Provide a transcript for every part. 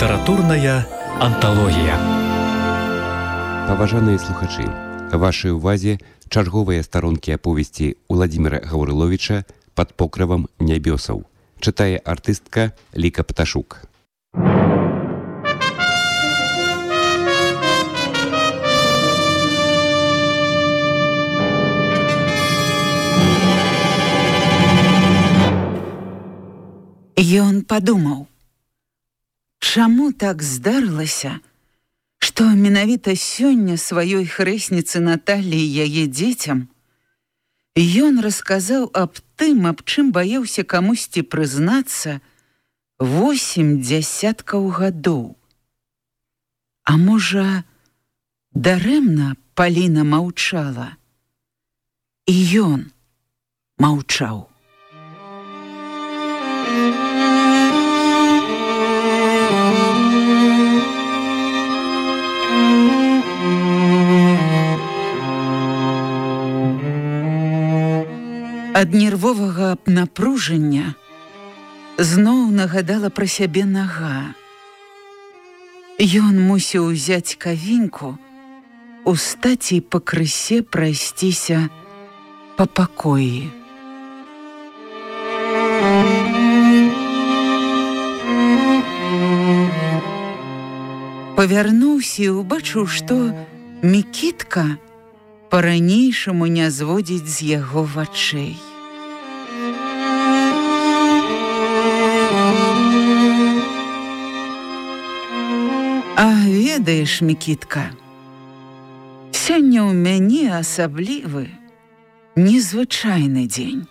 Літаратурная анталогія. Паважаныя слухачы, вашай увазе чарговыя старонкі аповесці Уладзіміра Гаўрыловіча «Пад покрывам нябёсаў». Чытае артыстка Ліка Пташук. Ён падумаў, чаму так здарылася, што менавіта сёння сваёй хрэсніцы Наталі і яе дзецям ён расказаў аб тым, аб чым баяўся камусьці прызнацца 8 дзясяткаў гадоў. А можа, дарэмна Паліна маўчала, і ён маўчаў. Ад нервовага напружання зноў нагадала пра сябе нага. Ён мусіў узяць кавіньку, устаць і пакрысе прайсціся па пакоі. Павярнуўся і ўбачыў, што Мікітка па-ранейшаму не зводзіць з яго вачэй. А ведаеш, Мікітка, сёння ў мяне асаблівы, незвычайны дзень.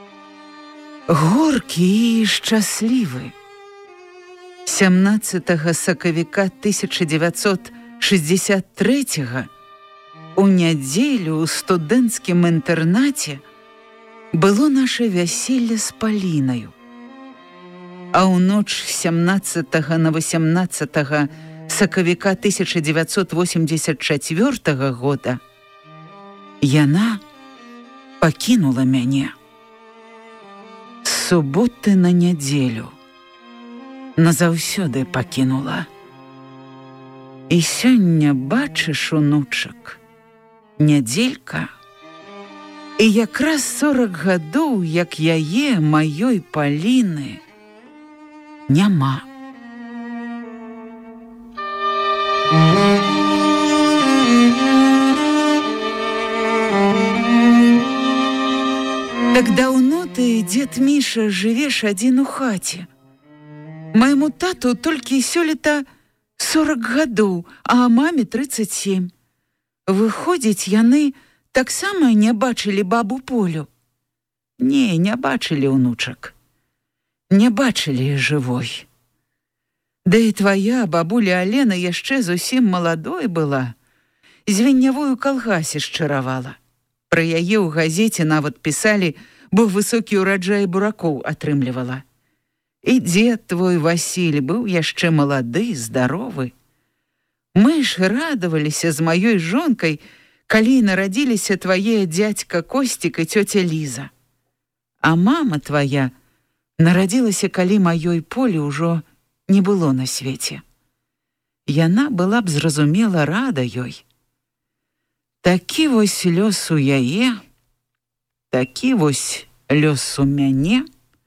Горкі і шчаслівы. 17 сакавіка 1963 у нядзелю ў студэнцкім інтэрнаце было наша вяселле з Палінаю. А ў ноч 17 на 18 сакавіка 1984 года яна пакінула мяне. З суботы на нядзелю назаўсёды пакінула. І сёння, бачыш, унучак, нядзелька, і якраз 40 гадоў, як яе, маёй Паліны, няма. Так даўно ты, дзед Міша, жывеш адзін у хаце. Майму тату толькі сёлета 40 гадоў, а маме 37. Выходзіць, яны таксама не бачылі бабу Полю? Не, не бачылі, унучак. Не бачылі жывой. Да і твая бабуля Алена яшчэ зусім маладой была. Звеннявую ў калгасе шчаравала. Пра яе ў газеце нават пісалі, бо высокі ўраджай буракоў атрымлівала. І дзед твой Васіль быў яшчэ малады, здаровы. Мы ж радаваліся з маёй жонкай, калі нарадзіліся твае дзядзька Косцік і цёця Ліза. А мама твая нарадзілася, калі маёй Полі ўжо не было на свеце. Яна была б, зразумела, рада ёй. Такі вось лёс у яе, такі вось лёс у мяне,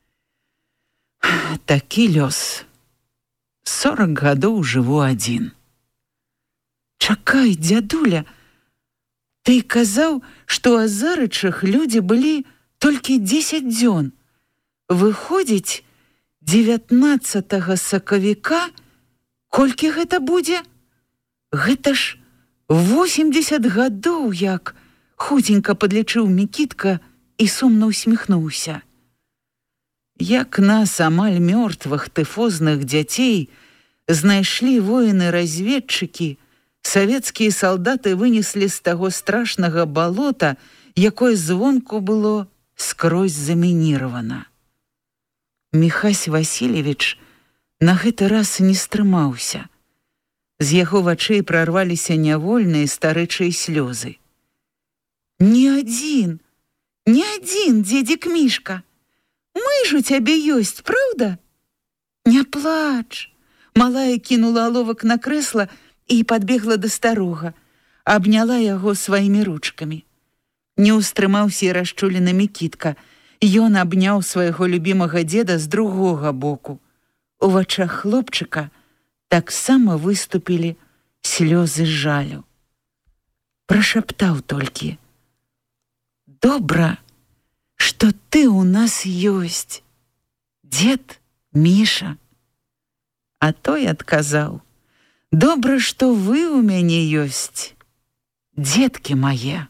такі лёс. 40 гадоў жыву адзін. Чакай, дзядуля, ты казаў, што ў Азарычах людзі былі толькі 10 дзён. Выходзіць, 19 сакавіка, колькі гэта будзе? Гэта ж 80 гадоў, як худзенька падлічыў Мікітка і сумна усміхнуўся. Як нас, амаль мёртвых тыфозных дзяцей, знайшлі воіны-разведчыкі, савецкія салдаты вынеслі з таго страшнага балота, якое звонку было скрозь замініравана. Міхась Васильевич на гэты раз не стрымаўся. З яго вачэй прарваліся нявольныя старэчыя слёзы. Не адзін, дзедзік Мішка. Мы ж у цябе ёсць, праўда? Не плач, Малая кінула аловак на крэсла і падбегла да старога, абняла яго сваімі ручкамі. Не ўстрымаўся і расчулены Мікітка. Ён абняў свайго любімага дзеда з другога боку. У вачах хлопчыка таксама выступілі слёзы жалю. Прашаптаў толькі: «Добра, што ты ў нас ёсць, дзед Міша». А той адказаў: «Добра, што вы ў мяне ёсць, дзеткі мае».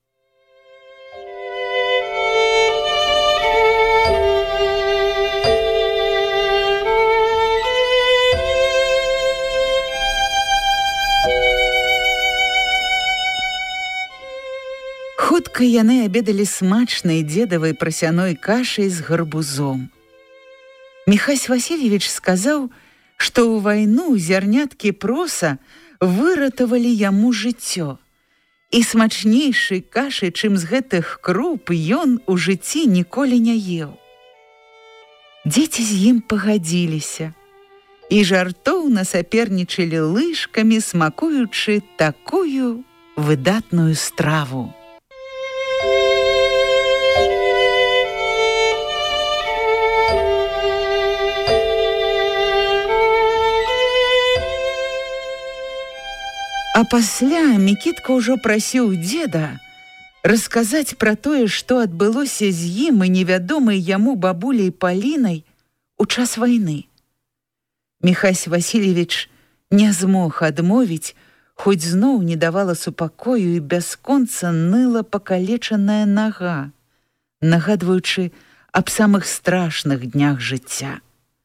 Хутка яны абедалі смачнай дзедавай прасяной кашай з гарбузом. Міхась Васильевич сказаў, што ў вайну зярняткі проса выратавалі яму жыццё. І смачнейшай кашы, чым з гэтых круп, ён у жыцці ніколі не еў. Дзеці з ім пагадзіліся і жартоўна сапернічалі лыжкамі, смакуючы такую выдатную страву. А пасля Мікітка ўжо прасіў дзеда расказаць пра тое, што адбылося з ім і невядомай яму бабуляй Палінай у час вайны. Міхась Васильевич не змог адмовіць, хоць зноў не давала супакою і бясконца ныла пакалечаная нага, нагадваючы аб самых страшных днях жыцця.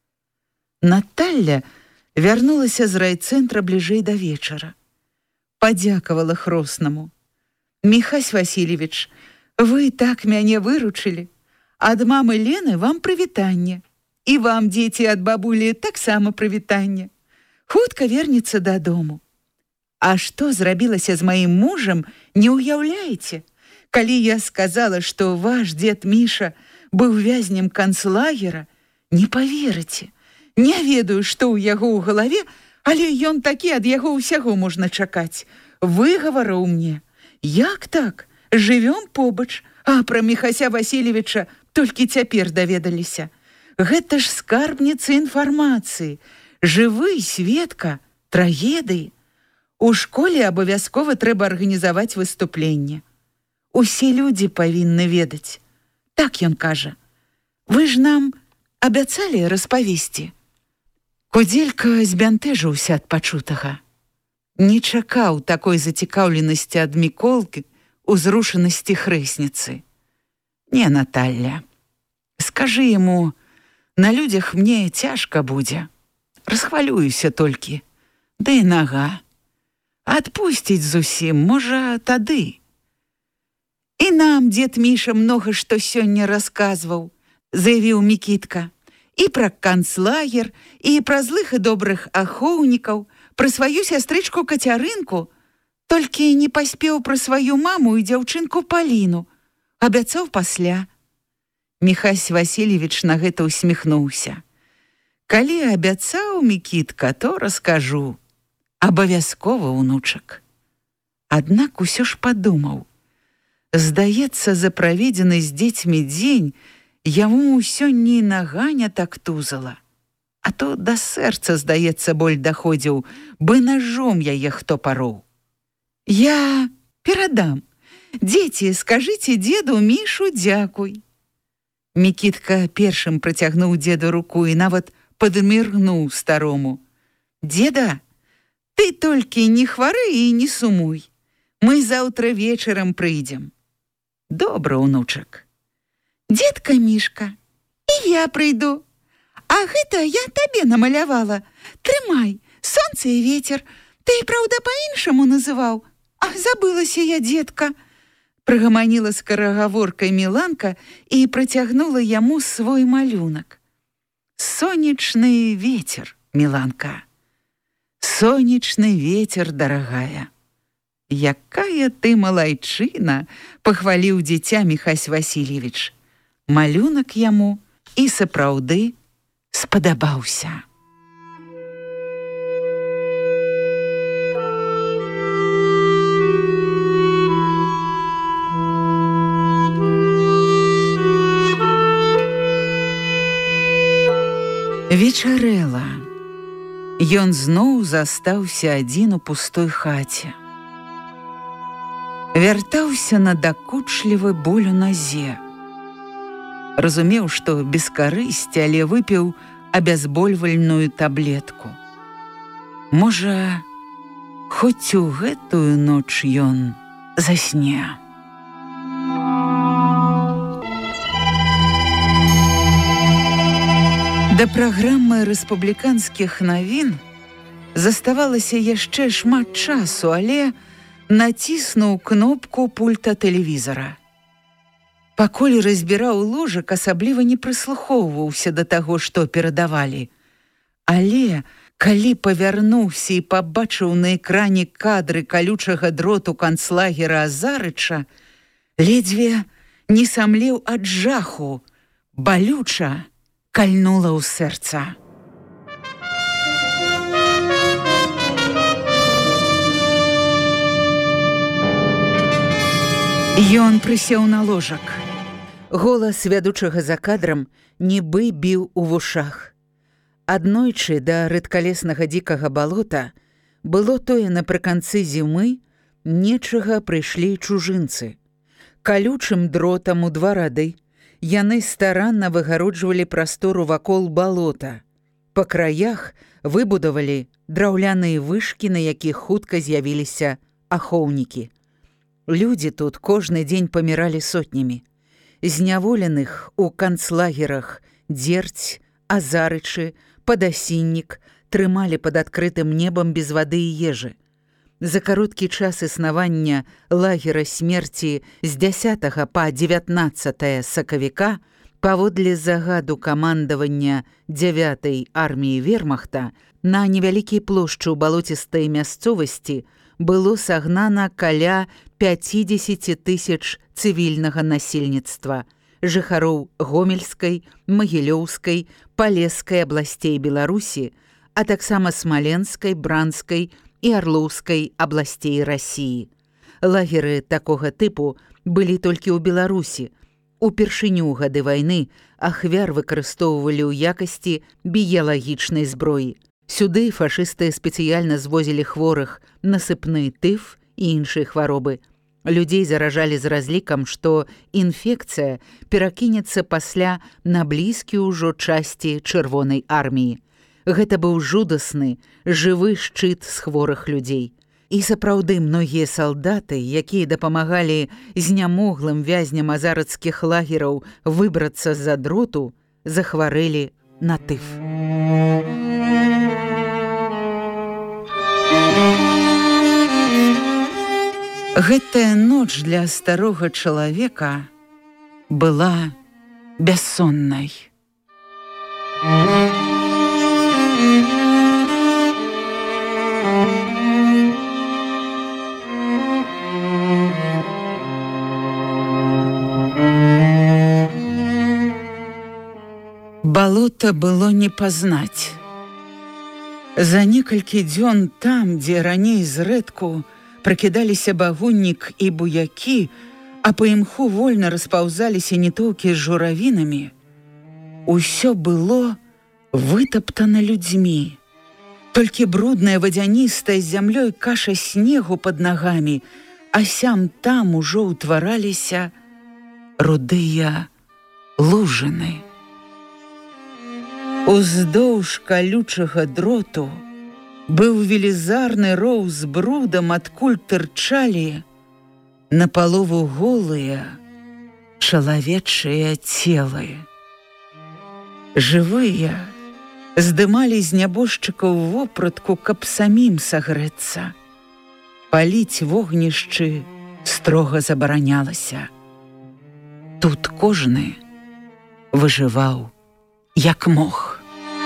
Наталля вярнулася з райцэнтра бліжэй да вечара. Падзякавала хроснаму: «Міхась Васильевич, вы так мяне выручылі. Ад мамы Лены вам прывітанне. І вам, дзеці, ад бабулі таксама прывітанне. Хутка вернецца дадому. А што зрабілася з маім мужам, не ўяўляеце? Калі я сказала, што ваш дзед Міша быў вязнем канцлагера, не паверыце. Не ведаю, што ў яго ў галаве, але ён такі, ад яго ўсяго можна чакаць. Выгаварыў мне: як так? Жывём побач, а пра Міхася Васильевича толькі цяпер даведаліся. Гэта ж скарбніца інфармацыі, жывы сведка трагедыі. У школе абавязкова трэба арганізаваць выступленне. Усе людзі павінны ведаць. Так ён кажа. Вы ж нам абяцалі распавесці». Кудзелька збянтэжыўся ад пачутага. Не чакаў такой зацікаўленасці ад Міколкі, узрушанасці хрэсніцы. «Не, Наталля, скажы яму, на людзях мне цяжка будзе. Расхвалююся толькі. Да і нага. Адпусціць зусім, можа, тады». «І нам дзед Міша многа што сёння расказваў», заявіў Мікітка. «І пра канцлагер, і пра злых і добрых ахоўнікаў, пра сваю сястрычку Кацярынку, толькі не паспеў пра сваю маму і дзяўчынку Паліну. Абяцаў пасля». Міхась Васильевич на гэта усміхнуўся. «Калі абяцаў, Мікітка, то раскажу. Абавязкова, унучак». Аднак усё ж падумаў. Здаецца, за праведзены з дзецьмі дзень яму сёння і нага не так тузала. А то да сэрца, здаецца, боль даходзіў, бы ножом яе хто пароў. «Я перадам. Дзеці, скажыце дзеду Мішу дзякуй». Мікітка першым працягнуў дзеду руку і нават падміргнуў старому. «Дзеда, ты толькі не хвары і не сумуй. Мы заўтра вечарам прыйдзем». «Добра, унучак». «Дзедка Мішка, і я прыйду. А гэта я табе намалявала. Трымай, сонца і вецер. Ты, праўда, па-іншаму называў. А забылася я, дзедка». Прыгаманіла скарагаворкай Міланка і працягнула яму свой малюнак. «Сонечны ветер, Міланка. Сонечны ветер, дарагая». «Якая ты малайчына», пахваліў дзіця Міхась Васильевич. Малюнак яму і сапраўды спадабаўся. Вечарэла. Ён зноў застаўся адзін у пустой хаце. Вяртаўся на дакучлівы боль у назе. Разумеў, што без карысці, але выпіў абязбольвальную таблетку. Можа, хоць у гэтую ноч ён засне. Да праграмы рэспубліканскіх навін заставалася яшчэ шмат часу, але націснуў кнопку пульта тэлевізара. Пакуль разбіраў ложак, асабліва не прыслухоўваўся да таго, што перадавалі. Але, калі павярнуўся і пабачыў на экране кадры калючага дроту канцлагера Азарыча, ледзьве не самлеў ад жаху, балюча кальнула ў сэрца. Ён прысеў на ложак. Голас вядучага за кадрам нібы біў у вушах. Аднойчы да рэдкалеснага дзікага балота было тое напрыканцы зімы, нечага прыйшлі чужынцы. Калючым дротам у 2 рады яны старанна выгароджвалі прастору вакол балота. Па краях выбудавалі драўляныя вышкі, на якіх хутка з'явіліся ахоўнікі. Людзі тут кожны дзень паміралі сотнямі. Зняволеных у канцлагерах Дзердзь, Азарычы, Падасіннік трымалі пад адкрытым небам без вады і ежы. За кароткі час існавання лагера смерці з 10 па 19 сакавіка паводле загаду камандавання 9-й арміі вермахта на невялікій плошчы ў балоцістай мясцовасці было сагнана каля 50 000 цывільнага насельніцтва, жыхароў Гомельскай, Магілёўскай, Палескай абласцей Беларусі, а таксама Смаленскай, Бранскай і Арлоўскай абласцей Расіі. Лагеры такога тыпу былі толькі ў Беларусі. Упершыню гады вайны ахвяр выкарыстоўвалі ў якасці біялагічнай зброі. Сюды фашысты спецыяльна звозілі хворых на сыпны тыф і іншыя хваробы. Людзей заражалі з разлікам, што інфекцыя перакінецца пасля на блізкія ўжо часці чырвонай арміі. Гэта быў жудасны, жывы шчыт з хворых людзей. І сапраўды многія салдаты, якія дапамагалі знямоглым вязням азарацкіх лагераў выбрацца з-за дроту, захварэлі на тыф. Гэтая ноч для старога чалавека была бяссоннай. Балота было не пазнаць. За некалькі дзён там, дзе раней зрэдку пракідаліся багуннік і буякі, а па імху вольна распаўзаліся нітоўкі з журавінамі, усё было вытаптана людзьмі. Толькі брудная вадзяністая з зямлёй каша снегу пад нагамі, а сям там ужо ўтвараліся рудыя лужыны. Уздоўж калючага дроту быў велізарны роў з брудам, адкуль тырчалі напалову голыя чалавечыя целы. Жывыя здымалі з нябожчыкаў вопратку, каб самім сагрэцца. Паліць вогнішчы строга забаранялася. Тут кожны выжываў як мог.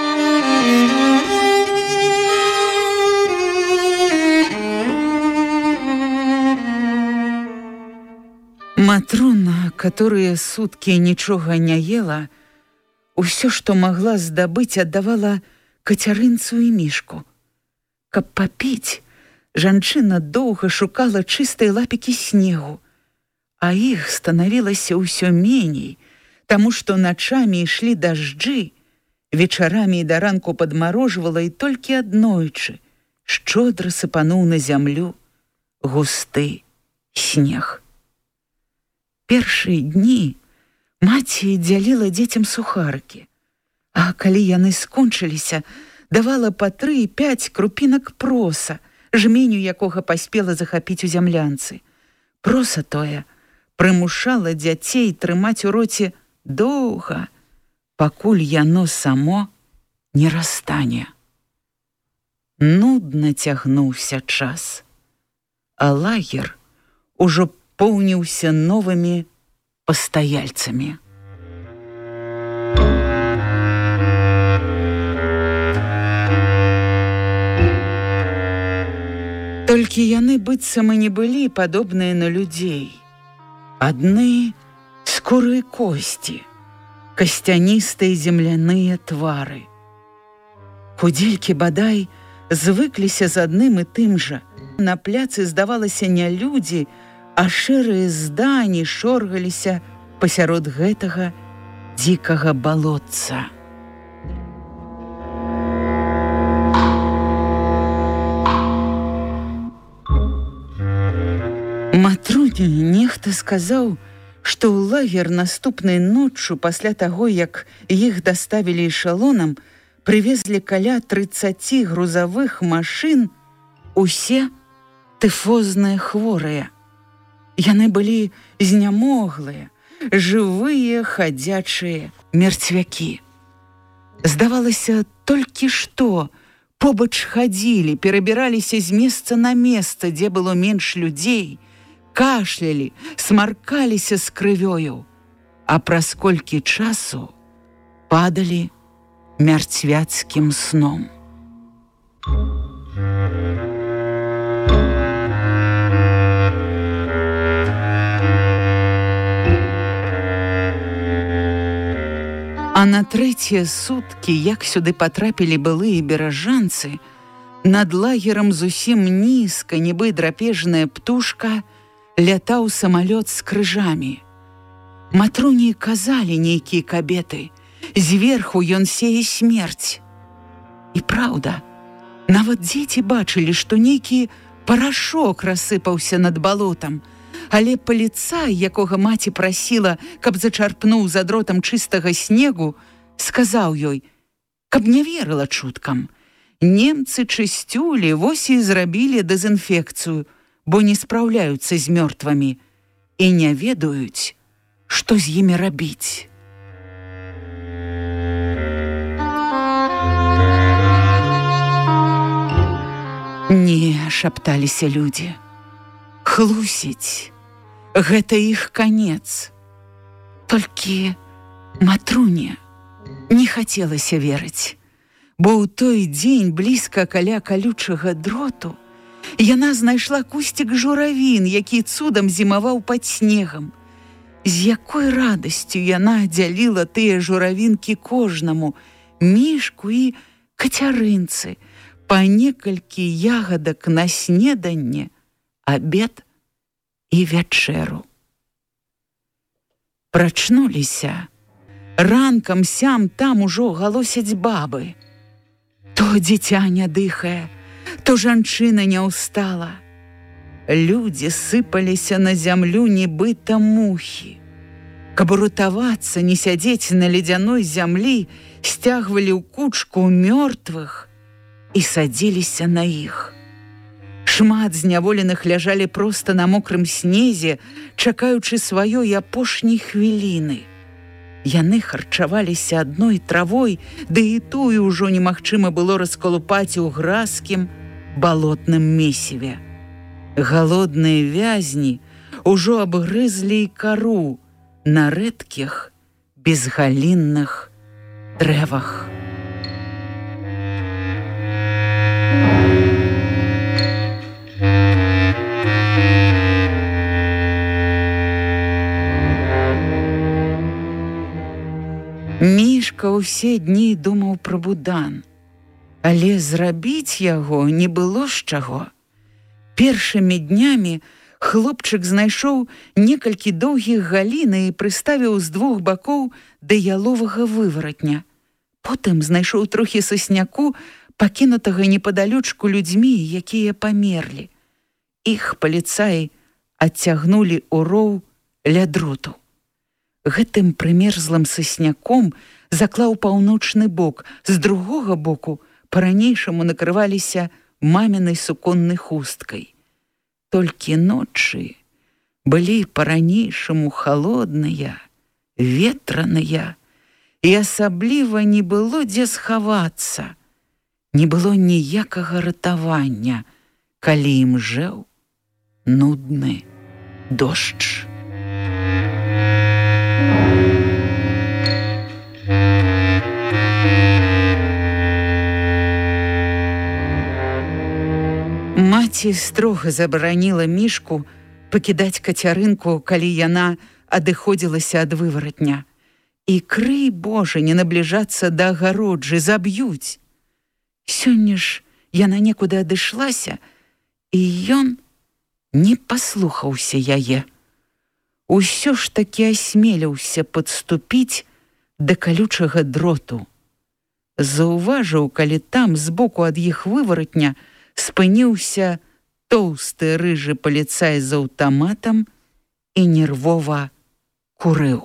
Матрона, которая суткі нічога не ела, усё, што магла здабыць, аддавала Кацярынцу і мішку. Каб папіць, жанчына доўга шукала чыстыя лапікі снегу, а іх станавілася ўсё меней, таму што начамі ішлі дажджы, Вечарамі і да ранку падмарожвала, і толькі аднойчы шчодра сыпануў на зямлю густы снег. Першыя дні маці дзяліла дзецям сухарыкі, а калі яны скончыліся, давала па 3-5 крупінак проса, жменю якога паспела захапіць у зямлянцы. Проса тое прымушала дзяцей трымаць у роце доўга, пакуль яно само не растане. Нудна цягнуўся час, а лагер ужо поўніўся новымі пастаяльцамі. Толькі яны быццам і не былі падобныя на людзей. Адны скуры і косці, касцяністыя земляныя твары. Худзелькі бадай звыкліся з адным і тым жа. На пляцы, здавалася, не людзі, а шэрыя здані шоргаліся пасярод гэтага дзікага балотца. Матруні нехта сказаў, што ў лагер наступнай ноччу пасля таго, як іх даставілі эшалонам, прывезлі каля 30 грузавых машын усе тыфозныя хворыя. Яны былі знямоглыя, жывыя хадзячыя мерцвякі. Здавалася, толькі што побач хадзілі, перабіраліся з месца на месца, дзе было менш людзей, кашлялі, смаркаліся з крывёю, а праз колькі часу падалі мярцвяцкім сном. А на трэція суткі, як сюды патрапілі былыя беражанцы, над лагерам зусім нізка, нібы драпежная птушка, лятаў самалёт з крыжамі. Матруні казалі нейкія кабеты, зверху ён сее смерць. І праўда, нават дзеці бачылі, што нейкі парашок рассыпаўся над балотам, але паліцай, якога маці прасіла, каб зачарпнуў за дротам чыстага снегу, сказаў ёй, каб не верыла чуткам. Немцы чысцюлі вось і зрабілі дэзінфекцыю, бо не спраўляюцца з мёртвымі і не ведаюць, што з імі рабіць. Не, шапталіся людзі. Хлусіць. Гэта іх канец. Толькі Матруне не хацелася верыць, бо ў той дзень блізка каля калючага дроту яна знайшла кусцік журавін, які цудам зімаваў пад снегам. З якой радасцю яна дзяліла тыя журавінкі кожнаму, мішку і кацярынцы, па некалькі ягадак на снеданне, абед і вячэру. Прачнуліся. Ранкам сям там ужо галосяць бабы. То дзіця не дыхае, то жанчына не ўстала. Людзі сыпаліся на зямлю, нібыта мухі. Каб уратавацца, не сядзець на ледзяной зямлі, сцягвалі ў кучку мёртвых і садзіліся на іх. Шмат зняволеных ляжалі проста на мокрым снезе, чакаючы сваёй апошняй хвіліны. Яны харчаваліся адной травой, ды і тую ўжо немагчыма было раскалупаць у гразкім балотным месіве. Галодныя вязні ўжо абгрызлі і кару на рэдкіх, безгалінных дрэвах. Мішка ўсе дні думаў пра будан, але зрабіць яго не было з чаго. Першымі днямі хлопчык знайшоў некалькі доўгіх галін і прыставіў з двух бакоў да яловага вываратня. потым знайшоў трохі сасняку, пакінутага непадалёчку людзьмі, якія памерлі. Іх паліцаі адцягнулі ў роў ля дроту. Гэтым прымерзлым сасняком заклаў паўночны бок, з другога боку па-ранейшаму накрываліся мамінай суконнай хусткай. Толькі ночы былі па-ранейшаму халодныя, ветраныя, і асабліва не было дзе схавацца. Не было ніякага ратавання, калі імжэў нудны дождж. Маці строга забараніла Мішку пакідаць Кацярынку, калі яна адыходзілася ад вываратня. І крый Божа, не набліжацца да агароджы, заб'юць. Сёння ж яна некуды адышлася, і ён не паслухаўся яе. Усё ж такі асмеліўся падступіць да калючага дроту. Заўважыў, калі там збоку ад іх вываратня спыніўся тоўсты рыжы паліцай з аўтаматам і нервова курыў.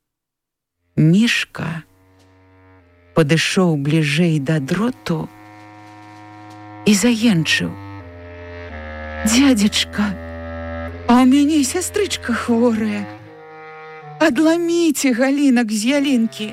Мішка падышоў бліжэй да дроту і заенчыў: «Дзядзечка, а ў мяне сястрычка хворая. Адламіце галінак з ялінкі».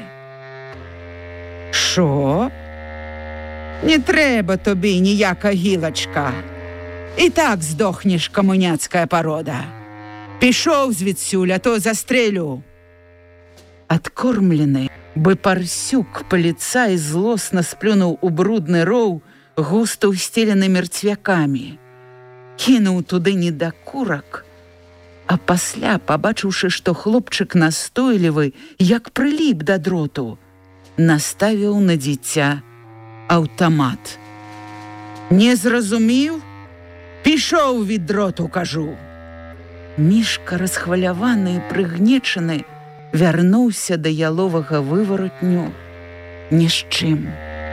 «Шо? Не трэба тобі ніяка гілачка. І так здохнеш, камуняцкая парода. Пішоў звідсюль, а то застрелю». Адкормлены бы парсюк паліцай злосна сплюнуў у брудны роў, густа ўсцелены мерцвякамі. Кінуў туды недакурак, а пасля, пабачыўшы, што хлопчык настойлівы, як прыліп да дроту, наставіў на дзіця аўтамат. «Не зразумеў? Пішоў від дроту, кажу». Мішка, расхваляваны і прыгнечаны, вярнуўся да яловага вываратню ні з чым.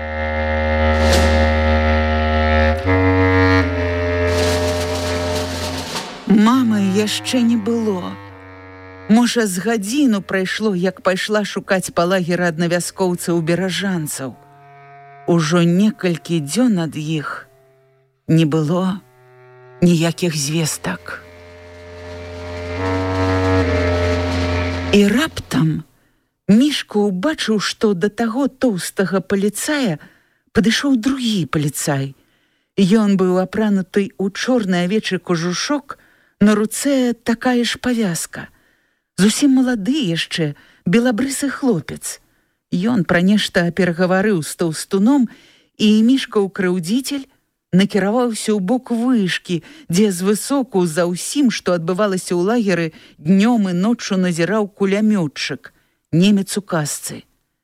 Мамы яшчэ не было. Можа, з гадзіну прайшло, як пайшла шукаць па лагеры аднавяскоўцаў-беражанцаў. Ужо некалькі дзён ад іх не было ніякіх звестак. І раптам Мішка ўбачыў, што да таго тоўстага паліцая падышоў другі паліцай. Ён быў апрануты ў чорны авечы кожушок, на руцэ такая ж павязка. Зусім малады яшчэ, белабрысы хлопец. Ён пра нешта перагаварыў з таўстуном, і Мішка-ўкраўдзіцель накіраваўся ў бок вышкі, дзе звысоку за ўсім, што адбывалася ў лагеры, днём і ноччу назіраў кулямётчык, немец у касцы.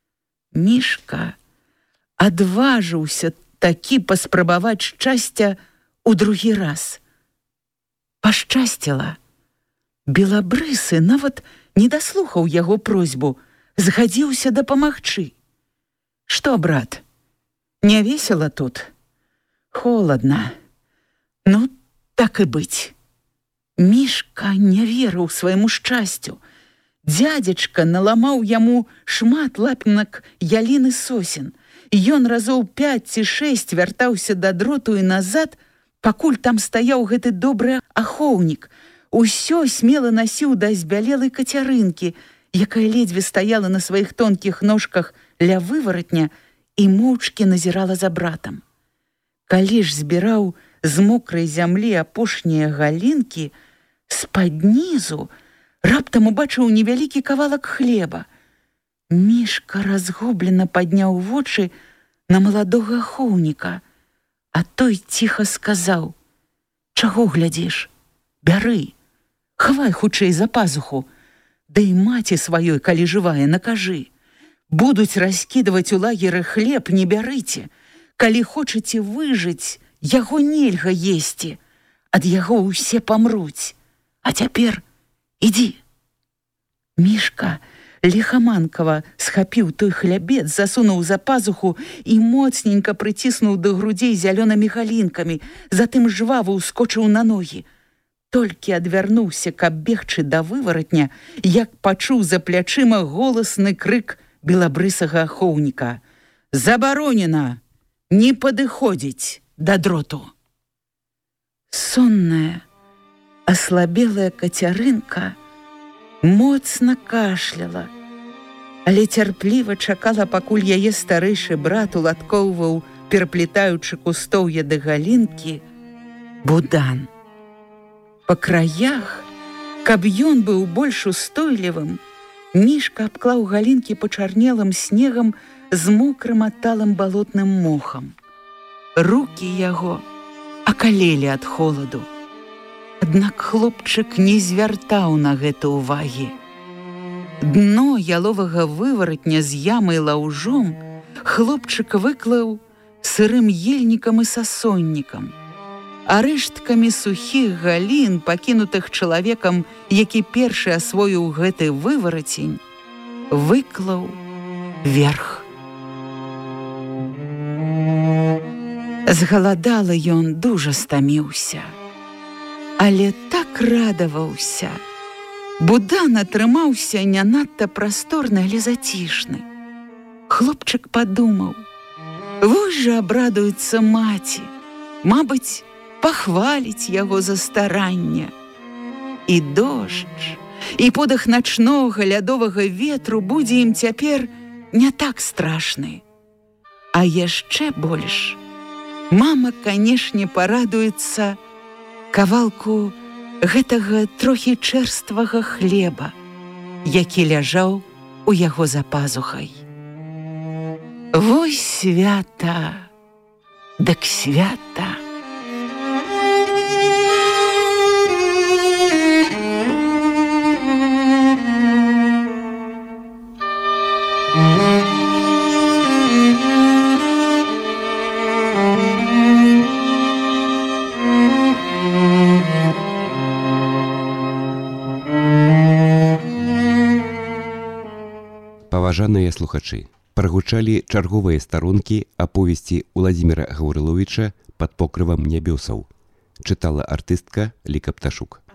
Мішка адважыўся такі паспрабаваць шчасця ў другі раз. Пашчасціла. Белабрысы нават не даслухаў яго просьбу, згадзіўся дапамагчы. «Што, брат, не весела тут? Холадна. Ну, так і быць». Мішка не верыў свайму шчасцю. Дзядзечка наламаў яму шмат лапінак яліны сосен. Ён разоў 5 ці 6 вяртаўся да дроту і назад, пакуль там стаяў гэты добры ахоўнік. Усё смела насіў да збялелай Кацярынкі, якая ледзьве стаяла на сваіх тонкіх ножках ля вываратня і моўчкі назірала за братам. Калі ж збіраў з мокрай зямлі апошнія галінкі, з-пад нізу раптам убачыў невялікі кавалак хлеба. Мішка разгублена падняў вочы на маладога ахоўніка, а той ціха сказаў: «Чаго глядзіш? Бяры, хавай хутчэй за пазуху, да і маці сваёй, калі жывая, накажы. Будуць раскідваць у лагеры хлеб, не бярыце. Калі хочаце выжыць, яго нельга есці, ад яго ўсе памруць. А цяпер ідзі». Мішка Лихаманкава схапіў той хлябец, засунуў за пазуху і моцненька прыціснуў да грудзей зялёнымі галінкамі, затым жвава ўскочыў на ногі. Толькі адвярнуўся, каб бегчы да вываратня, як пачуў за плячыма голасны крык белабрысага ахоўніка: «Забаронена! Не падыходзіць да дроту!» Сонная, аслабелая Кацярынка моцна кашляла, але цярпліва чакала, пакуль яе старэйшы брат уладкоўваў, пераплетаючы кустоўе да галінкі, будан. Па краях, каб ён быў больш устойлівым, Мішка абклаў галінкі пачарнелым снегам з мокрым аталым балотным мохам. Рукі яго акалелі ад холаду. Аднак хлопчык не звяртаў на гэта ўвагі. Дно яловага вываратня з ямай лаўжом хлопчык выклаў сырым ельнікам і сасоннікам, а рэшткамі сухіх галін, пакінутых чалавекам, які першы асвоіў гэты выварацень, выклаў верх. Згаладалы ён дужа стаміўся, але так радаваўся. Будан атрымаўся не надта прасторны, але зацішны. Хлопчык падумаў: вось жа абрадуецца маці, мабыць, пахваліць яго за старанне. І дождж, і подых начнога лядовага ветру будзе ім цяпер не так страшны. А яшчэ больш мама, канешне, парадуецца кавалку гэтага трохі чэрствага хлеба, які ляжаў у яго за пазухай. Вось свята, дык свята. Паважаныя слухачы, прагучалі чарговыя старонкі аповесці Уладзіміра Гаўрыловіча «Пад покрывам нябёсаў». Чытала артыстка Ліка Пташук.